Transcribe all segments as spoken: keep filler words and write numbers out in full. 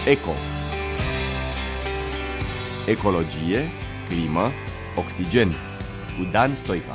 Eco. Ecologie, climă, oxigen. Cu Dan Stoica.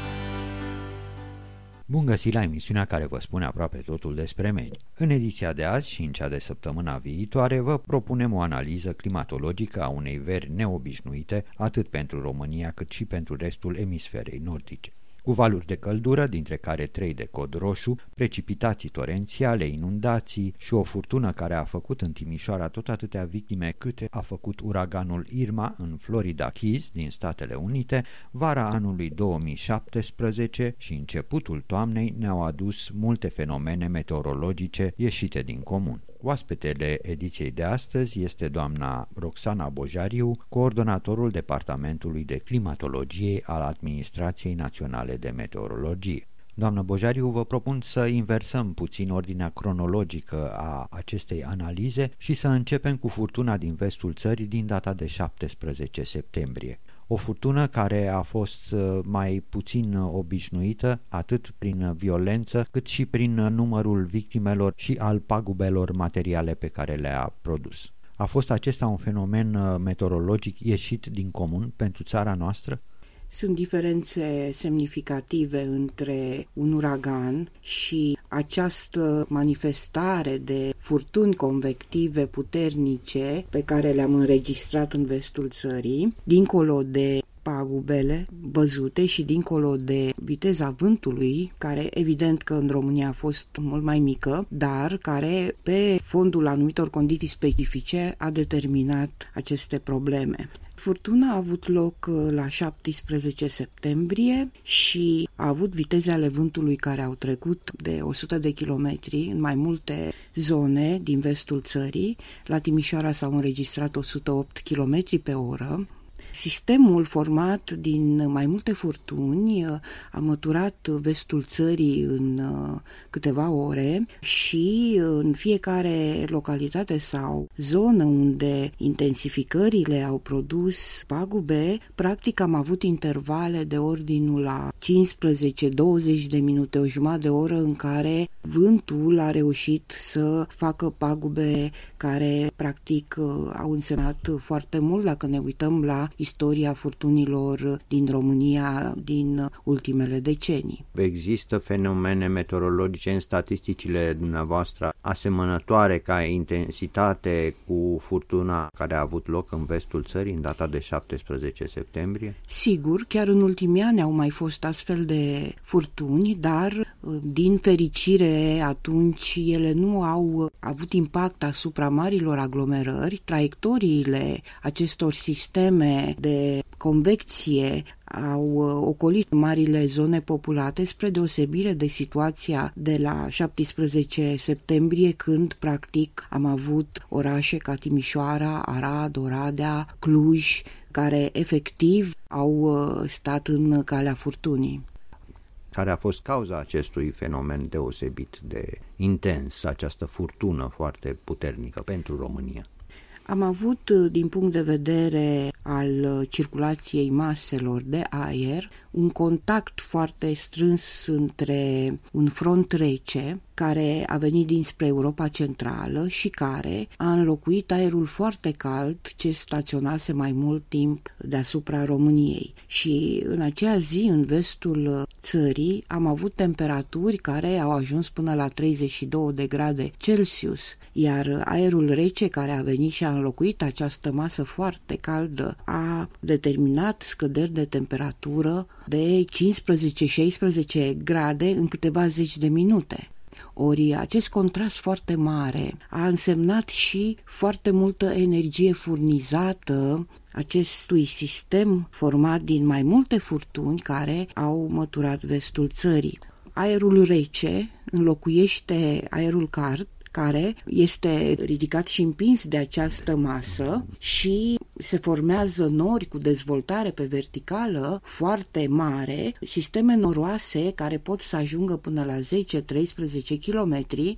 Bun găsit la emisiunea care vă spune aproape totul despre mediu. În ediția de azi și în cea de săptămâna viitoare vă propunem o analiză climatologică a unei veri neobișnuite atât pentru România cât și pentru restul emisferei nordice. Cu valuri de căldură, dintre care trei de cod roșu, precipitații torențiale, inundații și o furtună care a făcut în Timișoara tot atâtea victime câte a făcut uraganul Irma în Florida Keys din Statele Unite, vara anului două mii șaptesprezece și începutul toamnei ne-au adus multe fenomene meteorologice ieșite din comun. Oaspetele ediției de astăzi este doamna Roxana Bojariu, coordonatorul Departamentului de Climatologie al Administrației Naționale de Meteorologie. Doamnă Bojariu, vă propun să inversăm puțin ordinea cronologică a acestei analize și să începem cu furtuna din vestul țării din data de șaptesprezece septembrie. O furtună care a fost mai puțin obișnuită atât prin violență cât și prin numărul victimelor și al pagubelor materiale pe care le-a produs. A fost acesta un fenomen meteorologic ieșit din comun pentru țara noastră? Sunt diferențe semnificative între un uragan și această manifestare de furtuni convective puternice pe care le-am înregistrat în vestul țării, dincolo de pagubele văzute și dincolo de viteza vântului, care evident că în România a fost mult mai mică, dar care pe fondul anumitor condiții specifice a determinat aceste probleme. Furtuna a avut loc la șaptesprezece septembrie și a avut viteze ale vântului care au trecut de o sută de kilometri în mai multe zone din vestul țării. La Timișoara s-au înregistrat o sută opt kilometri pe oră. Sistemul format din mai multe furtuni a măturat vestul țării în câteva ore și în fiecare localitate sau zonă unde intensificările au produs pagube, practic am avut intervale de ordinul la cincisprezece douăzeci de minute, o jumătate de oră în care vântul a reușit să facă pagube care practic au însemnat foarte mult dacă ne uităm la istoria furtunilor din România din ultimele decenii. Există fenomene meteorologice în statisticile dumneavoastră asemănătoare ca intensitate cu furtuna care a avut loc în vestul țării în data de șaptesprezece septembrie? Sigur, chiar în ultimii ani au mai fost astfel de furtuni, dar din fericire atunci ele nu au avut impact asupra marilor aglomerări. Traiectoriile acestor sisteme de convecție au ocolit marile zone populate, spre deosebire de situația de la șaptesprezece septembrie, când practic am avut orașe ca Timișoara, Arad, Oradea, Cluj, care efectiv au stat în calea furtunii. Care a fost cauza acestui fenomen deosebit de intens, această furtună foarte puternică pentru România? Am avut, din punct de vedere al circulației maselor de aer, un contact foarte strâns între un front rece care a venit dinspre Europa Centrală și care a înlocuit aerul foarte cald ce staționase mai mult timp deasupra României. Și în acea zi, în vestul țării, am avut temperaturi care au ajuns până la treizeci și două de grade Celsius, iar aerul rece care a venit și a înlocuit această masă foarte caldă a determinat scăderi de temperatură de cincisprezece șaisprezece grade în câteva zeci de minute. Ori acest contrast foarte mare a însemnat și foarte multă energie furnizată acestui sistem format din mai multe furtuni care au măturat vestul țării. Aerul rece înlocuiește aerul cald, care este ridicat și împins de această masă și se formează nori cu dezvoltare pe verticală foarte mare, sisteme noroase care pot să ajungă până la zece treisprezece kilometri.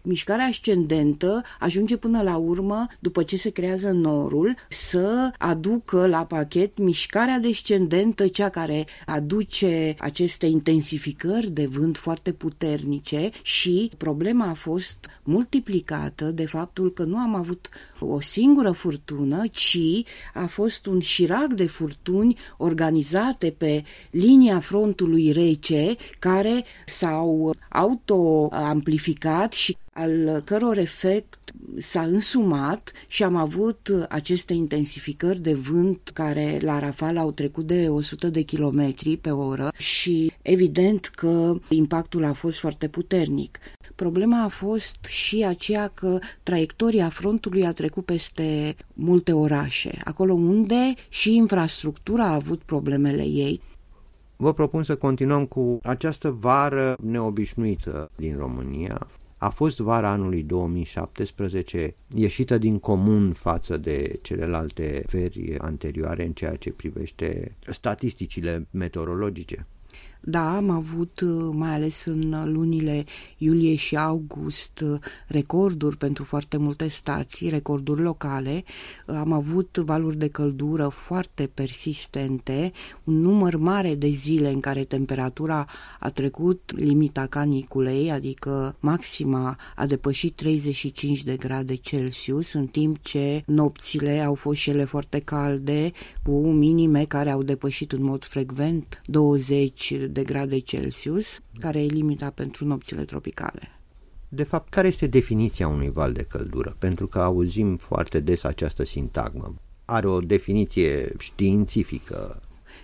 mișcarea ascendentă ajunge până la urmă, după ce se creează norul, să aducă la pachet mișcarea descendentă, cea care aduce aceste intensificări de vânt foarte puternice, și problema a fost multiplicată de faptul că nu am avut o singură furtună, ci a fost un șirac de furtuni organizate pe linia frontului rece, care s-au autoamplificat și al căror efect s-a însumat și am avut aceste intensificări de vânt care la rafală au trecut de o sută de kilometri pe oră și evident că impactul a fost foarte puternic. Problema a fost și aceea că traiectoria frontului a trecut peste multe orașe, acolo unde și infrastructura a avut problemele ei. Vă propun să continuăm cu această vară neobișnuită din România. A fost vara anului două mii șaptesprezece ieșită din comun față de celelalte veri anterioare în ceea ce privește statisticile meteorologice. Da, am avut, mai ales în lunile iulie și august, recorduri pentru foarte multe stații, recorduri locale. Am avut valuri de căldură foarte persistente, un număr mare de zile în care temperatura a trecut limita caniculei, adică maxima a depășit treizeci și cinci de grade Celsius, în timp ce nopțile au fost și ele foarte calde, cu minime care au depășit în mod frecvent douăzeci de grade Celsius, care e limita pentru nopțile tropicale. De fapt, care este definiția unui val de căldură? Pentru că auzim foarte des această sintagmă. Are o definiție științifică.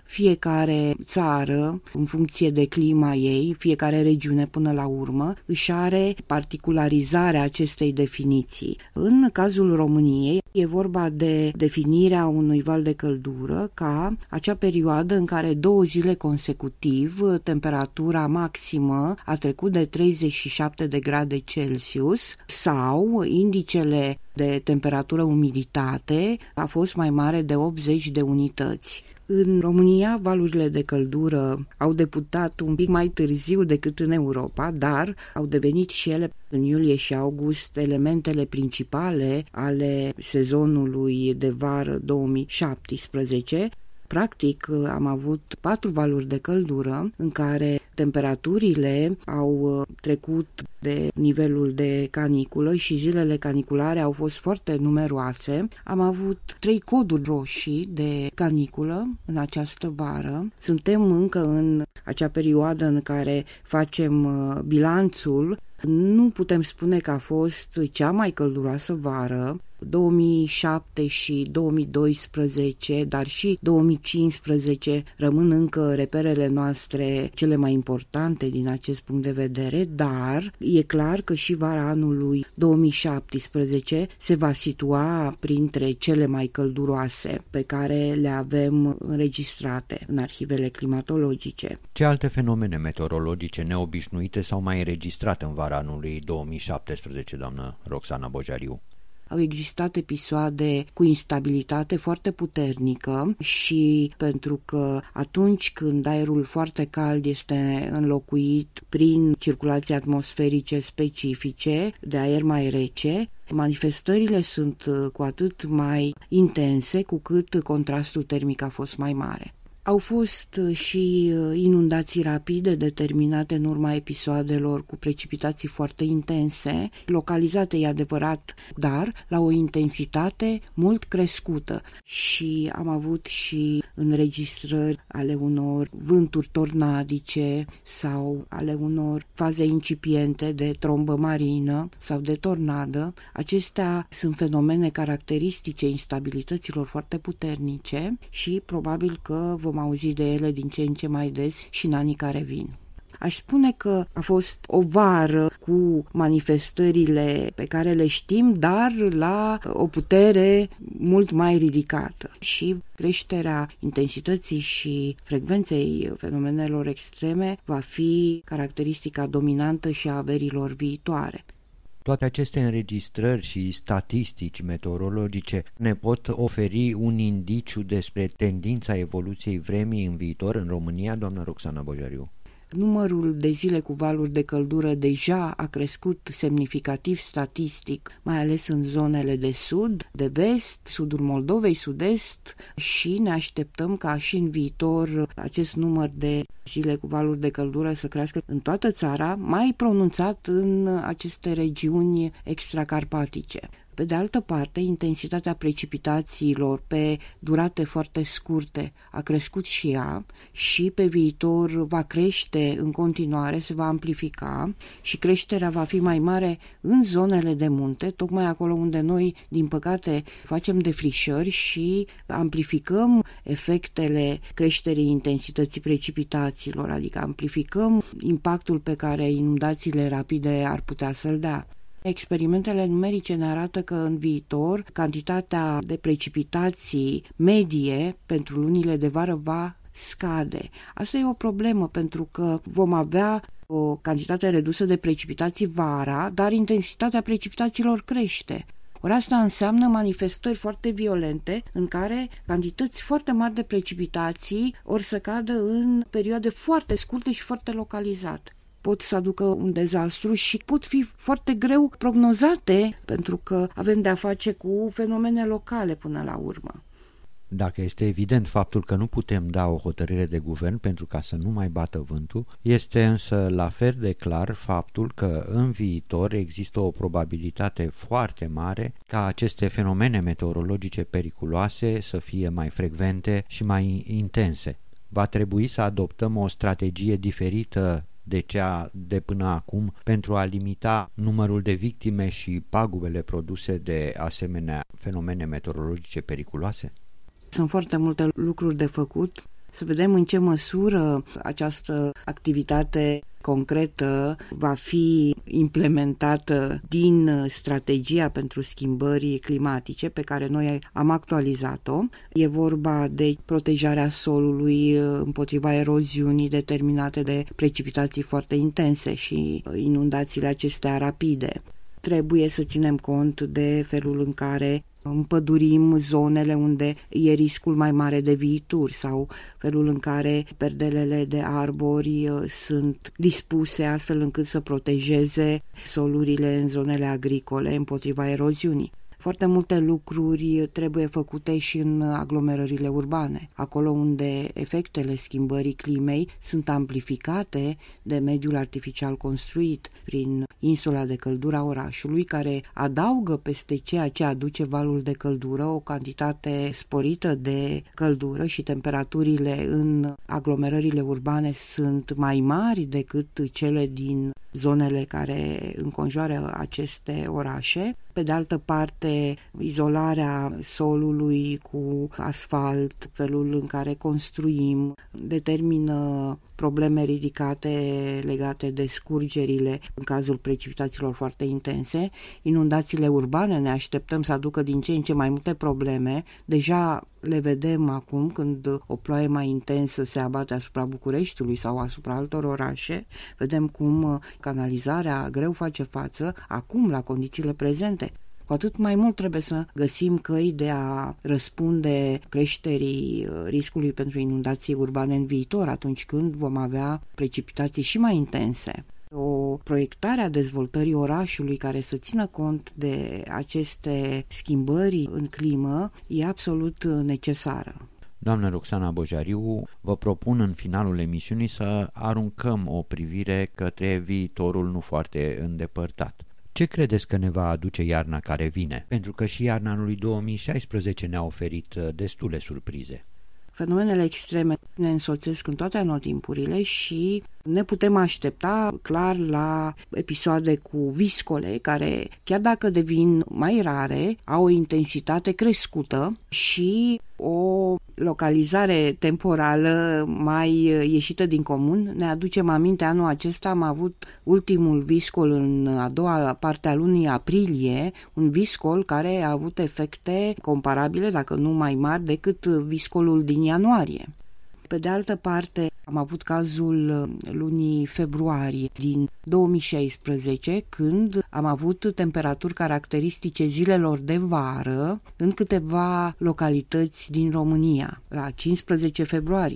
Fiecare țară, în funcție de clima ei, fiecare regiune până la urmă, își are particularizarea acestei definiții. În cazul României, e vorba de definirea unui val de căldură ca acea perioadă în care două zile consecutiv temperatura maximă a trecut de treizeci și șapte de grade Celsius sau indicele de temperatură-umiditate a fost mai mare de optzeci de unități. În România, valurile de căldură au debutat un pic mai târziu decât în Europa, dar au devenit și ele în iulie și august elementele principale ale sezonului de vară două mii șaptesprezece. Practic, am avut patru valuri de căldură în care temperaturile au trecut de nivelul de caniculă și zilele caniculare au fost foarte numeroase. Am avut trei coduri roșii de caniculă în această vară. Suntem încă în acea perioadă în care facem bilanțul. Nu putem spune că a fost cea mai călduroasă vară. două mii șapte și două mii doisprezece, dar și două mii cincisprezece rămân încă reperele noastre cele mai importante din acest punct de vedere, dar e clar că și vara anului două mii șaptesprezece se va situa printre cele mai călduroase pe care le avem înregistrate în arhivele climatologice. Ce alte fenomene meteorologice neobișnuite s-au mai înregistrat în vara anului două mii șaptesprezece, doamnă Roxana Bojariu? Au existat episoade cu instabilitate foarte puternică și pentru că atunci când aerul foarte cald este înlocuit prin circulații atmosferice specifice de aer mai rece, manifestările sunt cu atât mai intense cu cât contrastul termic a fost mai mare. Au fost și inundații rapide determinate în urma episoadelor cu precipitații foarte intense, localizate, e adevărat, dar la o intensitate mult crescută. Și am avut și înregistrări ale unor vânturi tornadice sau ale unor faze incipiente de trombă marină sau de tornadă. Acestea sunt fenomene caracteristice instabilităților foarte puternice și probabil că vom auzi de ele din ce în ce mai des și în anii care vin. Aș spune că a fost o vară cu manifestările pe care le știm, dar la o putere mult mai ridicată și creșterea intensității și frecvenței fenomenelor extreme va fi caracteristica dominantă și a averilor viitoare. Toate aceste înregistrări și statistici meteorologice ne pot oferi un indiciu despre tendința evoluției vremii în viitor în România, doamna Roxana Bojariu? numărul de zile cu valuri de căldură deja a crescut semnificativ statistic, mai ales în zonele de sud, de vest, sudul Moldovei, sud-est, și ne așteptăm ca și în viitor acest număr de zile cu valuri de căldură să crească în toată țara, mai pronunțat în aceste regiuni extracarpatice. Pe de altă parte, intensitatea precipitațiilor pe durate foarte scurte a crescut și ea și pe viitor va crește în continuare, se va amplifica și creșterea va fi mai mare în zonele de munte, tocmai acolo unde noi, din păcate, facem defrișări și amplificăm efectele creșterii intensității precipitațiilor, adică amplificăm impactul pe care inundațiile rapide ar putea să-l dea. Experimentele numerice ne arată că în viitor cantitatea de precipitații medie pentru lunile de vară va scade. Asta e o problemă pentru că vom avea o cantitate redusă de precipitații vara, dar intensitatea precipitațiilor crește. Ori asta înseamnă manifestări foarte violente în care cantități foarte mari de precipitații or să cadă în perioade foarte scurte și foarte localizate. Pot să aducă un dezastru și pot fi foarte greu prognozate pentru că avem de-a face cu fenomene locale până la urmă. Dacă este evident faptul că nu putem da o hotărâre de guvern pentru ca să nu mai bată vântul, este însă la fel de clar faptul că în viitor există o probabilitate foarte mare ca aceste fenomene meteorologice periculoase să fie mai frecvente și mai intense. Va trebui să adoptăm o strategie diferită de cea de până acum pentru a limita numărul de victime și pagubele produse de asemenea fenomene meteorologice periculoase? Sunt foarte multe lucruri de făcut. Să vedem în ce măsură această activitate concretă va fi implementată din strategia pentru schimbări climatice pe care noi am actualizat-o. E vorba de protejarea solului împotriva eroziunii determinate de precipitații foarte intense și inundațiile acestea rapide. Trebuie să ținem cont de felul în care împădurim zonele unde e riscul mai mare de viituri sau felul în care perdelele de arbori sunt dispuse astfel încât să protejeze solurile în zonele agricole împotriva eroziunii. Foarte multe lucruri trebuie făcute și în aglomerările urbane, acolo unde efectele schimbării climei sunt amplificate de mediul artificial construit prin insula de căldură a orașului, care adaugă peste ceea ce aduce valul de căldură o cantitate sporită de căldură și temperaturile în aglomerările urbane sunt mai mari decât cele din zonele care înconjoară aceste orașe. Pe de altă parte, izolarea solului cu asfalt, felul în care construim, determină probleme ridicate legate de scurgerile în cazul precipitațiilor foarte intense. Inundațiile urbane ne așteptăm să aducă din ce în ce mai multe probleme. Deja le vedem acum când o ploaie mai intensă se abate asupra Bucureștiului sau asupra altor orașe. Vedem cum canalizarea greu face față acum la condițiile prezente. Cu atât mai mult trebuie să găsim căi de a răspunde creșterii riscului pentru inundații urbane în viitor, atunci când vom avea precipitații și mai intense. O proiectare a dezvoltării orașului care să țină cont de aceste schimbări în climă e absolut necesară. Doamnă Roxana Bojariu, vă propun în finalul emisiunii să aruncăm o privire către viitorul nu foarte îndepărtat. Ce credeți că ne va aduce iarna care vine? Pentru că și iarna anului două mii șaisprezece ne-a oferit destule surprize. Fenomenele extreme ne însoțesc în toate anotimpurile și ne putem aștepta clar la episoade cu viscole care, chiar dacă devin mai rare, au o intensitate crescută și o localizare temporală mai ieșită din comun. Ne aducem aminte, anul acesta am avut ultimul viscol în a doua parte a lunii aprilie, un viscol care a avut efecte comparabile, dacă nu mai mari, decât viscolul din ianuarie. Pe de altă parte, am avut cazul lunii februarie din două mii șaisprezece, când am avut temperaturi caracteristice zilelor de vară în câteva localități din România, la cincisprezece februarie.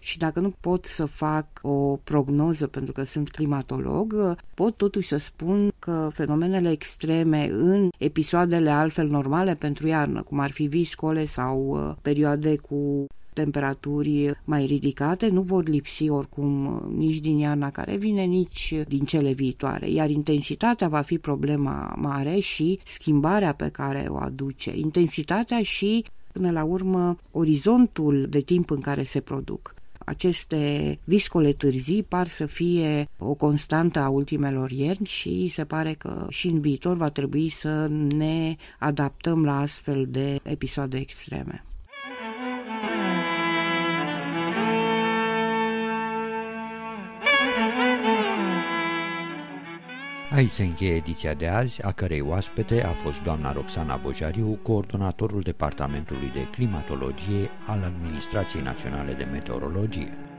și dacă nu pot să fac o prognoză pentru că sunt climatolog, pot totuși să spun că fenomenele extreme în episoadele altfel normale pentru iarnă, cum ar fi viscole sau perioade cu temperaturi mai ridicate, nu vor lipsi oricum nici din iarna care vine, nici din cele viitoare, iar intensitatea va fi problema mare și schimbarea pe care o aduce. Intensitatea și, până la urmă, orizontul de timp în care se produc. Aceste viscole târzii par să fie o constantă a ultimelor ierni și se pare că și în viitor va trebui să ne adaptăm la astfel de episoade extreme. Aici se încheie ediția de azi, a cărei oaspete a fost doamna Roxana Bojariu, coordonatorul Departamentului de Climatologie al Administrației Naționale de Meteorologie.